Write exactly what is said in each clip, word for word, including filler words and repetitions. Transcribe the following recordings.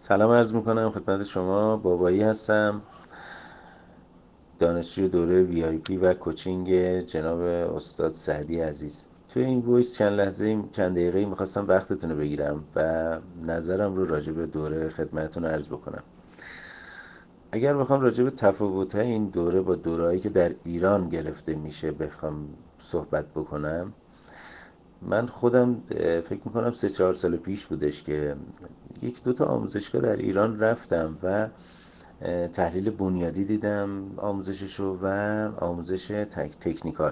سلام عرض میکنم خدمت شما. بابایی هستم، دانشجوی دوره وی آی پی و کوچینگ جناب استاد سعدی عزیز. توی این وایس چند لحظه چند دقیقه میخواستم وقتتون رو بگیرم و نظرم رو راجع به دوره خدمتتون عرض بکنم. اگر بخوام راجع به تفاوت‌های این دوره با دوره‌ای که در ایران گرفته میشه بخوام صحبت بکنم، من خودم فکر میکنم سه چهار سال پیش بودش که یک دوتا آموزشگاه در ایران رفتم و تحلیل بنیادی دیدم آموزششو و آموزش تک تکنیکال.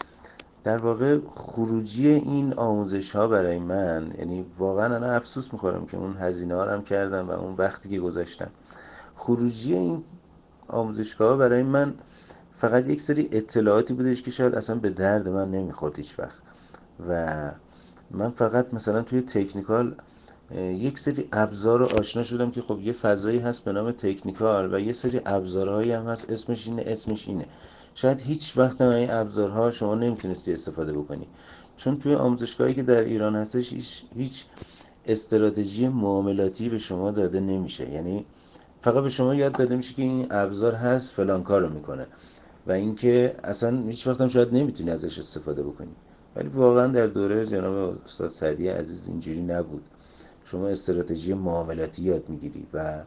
در واقع خروجی این آموزش ها برای من، یعنی واقعا انا افسوس میخورم که اون هزینه ها رو هم کردم و اون وقتی که گذاشتم، خروجی این آموزشگاه ها برای من فقط یک سری اطلاعاتی بودش که شاید اصلا به درد من نمیخورد هیچ وقت. و من فقط مثلا توی تکنیکال یک سری ابزار رو آشنا شدم که خب یه فضایی هست به نام تکنیکال و یه سری ابزارهایی هم هست اسمش اینه اسمش اینه. شاید هیچ وقت هم این ابزارها شما نمیتونستی استفاده بکنی، چون توی آموزشگاهی که در ایران هستش هیچ, هیچ استراتژی معاملاتی به شما داده نمیشه. یعنی فقط به شما یاد داده میشه که این ابزار هست فلان کار رو میکنه و اینکه اصلا هیچ وقت هم شاید نمیتونی ازش استفاده بکنی. ولی واقعا در دوره جناب استاد سعدی عزیز اینجوری نبود. شما استراتژی معاملاتی یاد میگیری و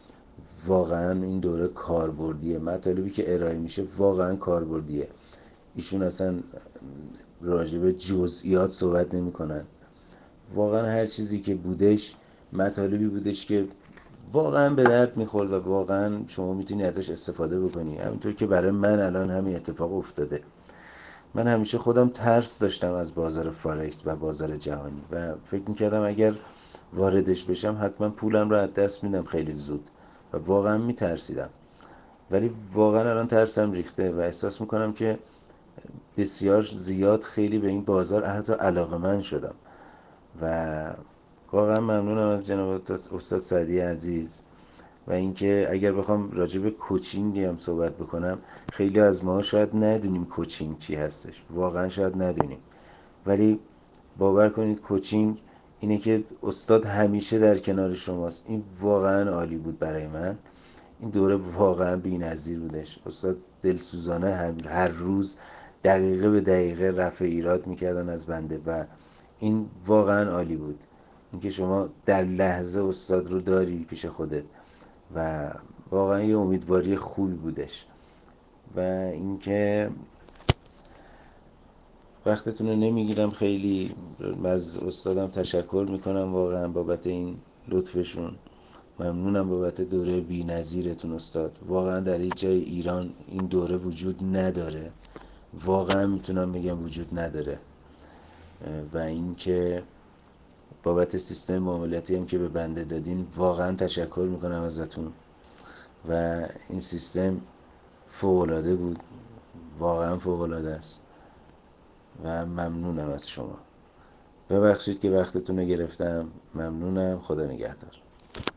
واقعا این دوره کاربردیه. مطالبی که ارائه میشه واقعا کاربردیه. ایشون اصلا راجع به جزئیات صحبت نمیکنن. واقعا هر چیزی که بودش مطالبی بودش که واقعا به درد میخورد و واقعا شما میتونی ازش استفاده بکنی. همینطور که برای من الان همین اتفاق افتاده. من همیشه خودم ترس داشتم از بازار فارکس و بازار جهانی و فکر میکردم اگر واردش بشم حتما پولم رو از دست میدم خیلی زود و واقعا میترسیدم. ولی واقعا الان ترسم ریخته و احساس میکنم که بسیار زیاد خیلی به این بازار حتی علاقه‌مند شدم و واقعا ممنونم از جناب استاد سعدی عزیز. و اینکه اگر بخوام راجع به کوچینگ هم صحبت بکنم، خیلی از ما شاید ندونیم کوچینگ چی هستش، واقعا شاید ندونیم، ولی باور کنید کوچینگ اینه که استاد همیشه در کنار شماست. این واقعا عالی بود برای من. این دوره واقعا بی‌نظیر بودش. استاد دلسوزانه هر روز دقیقه به دقیقه رفع ایراد میکردن از بنده و این واقعا عالی بود. اینکه شما در لحظه استاد رو داری پیش خودت و واقعا یه امیدواری خوبی بودش. و اینکه وقتتون رو نمیگیرم خیلی، از استادم تشکر میکنم واقعا بابت این لطفشون. ممنونم بابت دوره بی نظیرتون استاد. واقعا در هیچ جای ایران این دوره وجود نداره، واقعا میتونم بگم وجود نداره. و اینکه بابت سیستم معاملاتی هم که به بنده دادین واقعا تشکر میکنم ازتون و این سیستم فوق‌العاده بود، واقعا فوق‌العاده است و ممنونم از شما. ببخشید که وقتتون رو گرفتم. ممنونم. خدا نگهدار.